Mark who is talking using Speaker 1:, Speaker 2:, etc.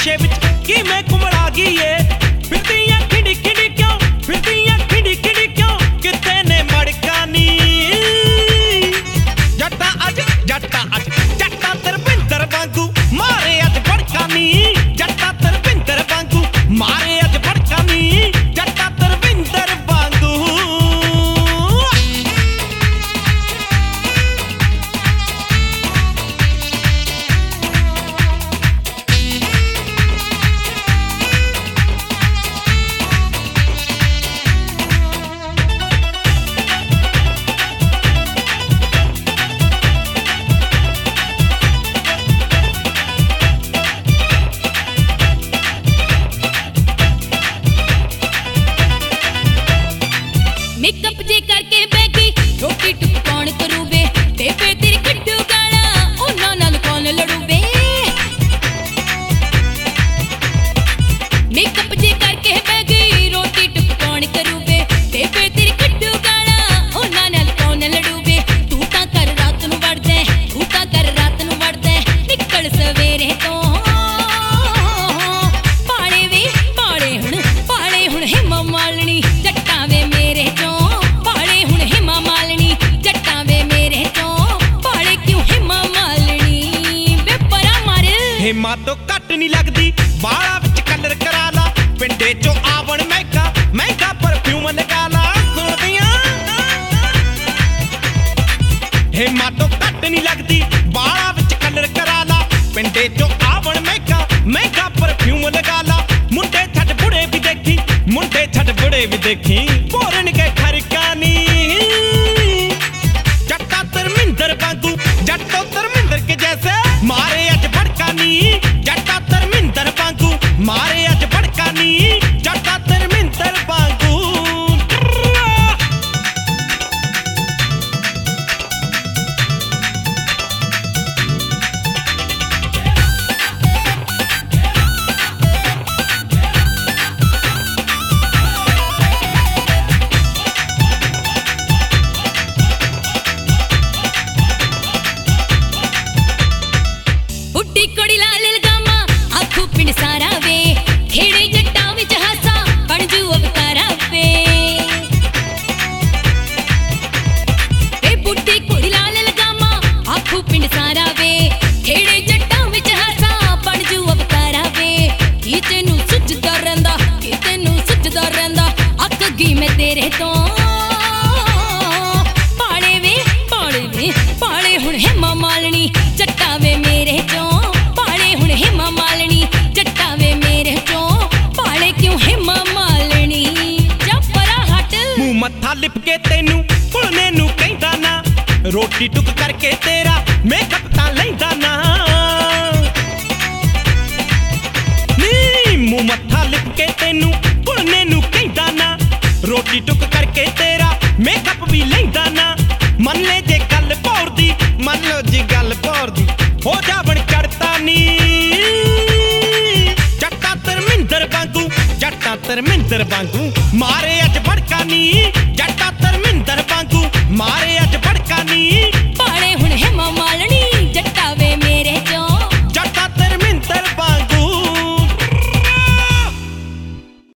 Speaker 1: ਨਸ਼ੇ ਵਿੱਚ ਕਿਵੇਂ ਕੁਮੜਾ ਗਈ ਏ। ਫਿਰਦੀਆਂ ਖਿੰਡੀ ਖਿੰਡੀ ਕਿਉਂ, ਫਿਰਦੀਆਂ ਖਿੰਡੀ ਖਿੰਡੀ ਕਿਉਂ, ਕਿਤੇ ਨੇ ਮੜਕਾ ਨੀ। ਜੱਟਾਂ ਅੱਜ ਜੱਟਾਂ ਧਰਮਿੰਦਰ ਵਾਂਗੂ ਮਾਰੇ ਅੱਜ ਭੜਕਾ ਨੀ। ਜੱਟਾਂ ਧਰਮਿੰਦਰ ਵਾਂਗੂ ਮਾਰੇ ਅੱਜ ਭੜਕਾ ਨੀ। ਜੱਟਾਂ ਧਰਮਿੰਦਰ ਵਾਂਗੂ।
Speaker 2: मेकअप जे करके बैगी रोटी टुक कौन करू बे, ते पे तेरी कड्डू गाला उन्हां नाल कौन लड़ू बे। मेकअप जे करके बैगी रोटी टुक कौन करू बे, ते पे तेरी कड्डू गाला उन्हां नाल कौन लड़ू बे। तू तां कर रात नूं वड़दे, तू तां कर रात नूं वड़दे, निकल सवेरे तो पाले वे पाले हुण हिमा मालनी। जट्टां वे मेरे चों पाले हुण हिमा मालनी। जट्टां वे मेरे चों पाले क्यों हिमा मालनी। वे परा मार
Speaker 1: हिमा तो घट नहीं लगदी, बाला विच कलर करा ला। पिंडे चों आवण महंगा महंगा परफ्यूम लगा ला। सुणदियां हिमा तो घट नहीं लगदी, बाला विच कलर करा ला। पिंडे चों आवण महंगा महंगा परफ्यूम लगा ला। मुंडे छट बुढ़े भी देखी, मुंडे छट बुढ़े भी देखी, बोरन के खरका नी। जट्टा धर्मिंदर वांगू जट्टो धर्मिंदर के जैसे मारे अज भड़का नी। जट्टा धर्मिंदर वांगू मारे अज भड़का नी। जट्टा धर्मिंदर वांगू।
Speaker 2: बुड्ढी कुड़ी लाल लगामा आखू पिंड सारा वे, खेड़े जट्टां विच हासा बण जू अवतारा वे। ए बुड्ढी कुड़ी लाल लगामा आखू पिंड सारा वे, खेड़े जट्टां विच हासा बण जू अवतारा वे। की तैनू सुझदा रहिंदा, की तैनू सुझदा रहिंदा, अक गई मैं तेरे तो। पाले हुण हिमा मालनी। जट्टां वे मेरे चों पाले हुण हिमा मालनी। जट्टां वे मेरे चों पाले क्यों हिमा मालनी। जा परा हट
Speaker 1: मुंह मत्था लिप के तेनू भुलने नू कहंदा ना। रोटी टुक करके तेरा मेकअप तां लैंदा ना। नी मुंह मत्था लिप के तेनू भुलने नू कहंदा ना। रोटी टुक करके तेरा मेकअप भी लैंदा ना। मन ले जे गल भौर दी, मन लो जी गल भौर दी, हो जावण चढ़ता नी। जट्टा धर्मिंदर वांगू जट्टा धर्मिंदर वांगू।